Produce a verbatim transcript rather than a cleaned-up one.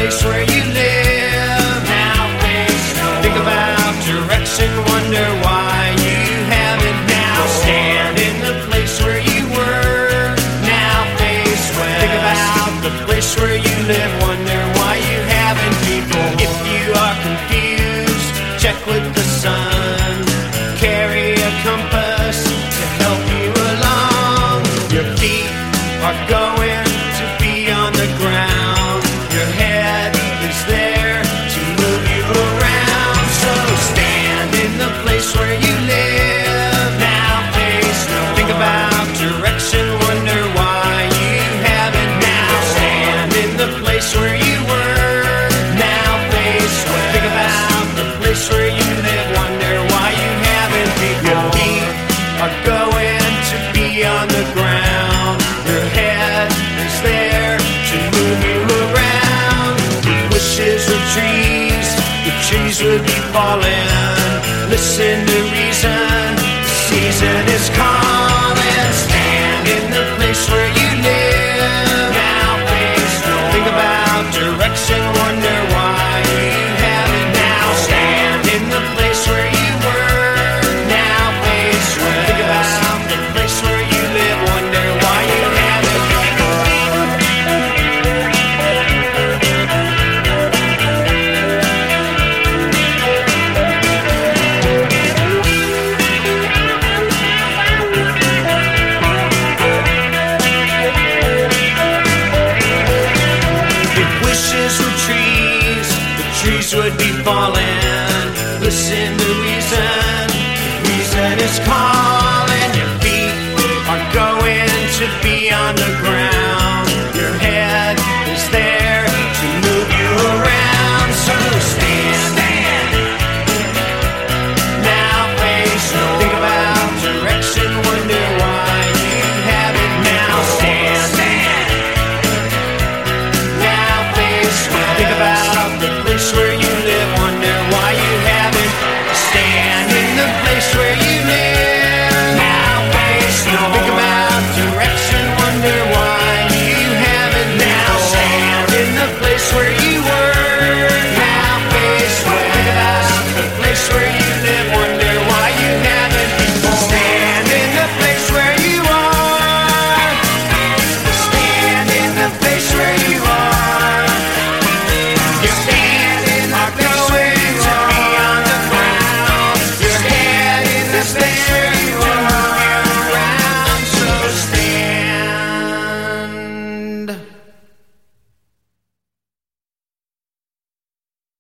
place where you live. Now face no. Think about direction, wonder why you haven't now. Stand in the place where you were. Now face west. Think about the place where you live, wonder why you haven't people. If you are confused, check with the sun. Carry a compass to help you along. Your feet are going to be on the ground. Your head is there to move you around. So stand in the place where you live. Now face no. Think about direction, wonder why you haven't now. Stand in the place where you were. Now face west. Think about the place where you live, wonder why you haven't people. Your feet are going to be on the ground. Your head is there to move you around. With wishes of trees, the trees would be falling. Listen to reason, the season is calling. Stand in the place where you live. Now face no. Think about direction, wonder why you haven't now. Stand in the place where you were. Now face west. Think about the place where you live, wonder why you haven't. If wishes were trees, the trees would be falling. Listen to reason, reason is calling. Your feet are going to be on the ground.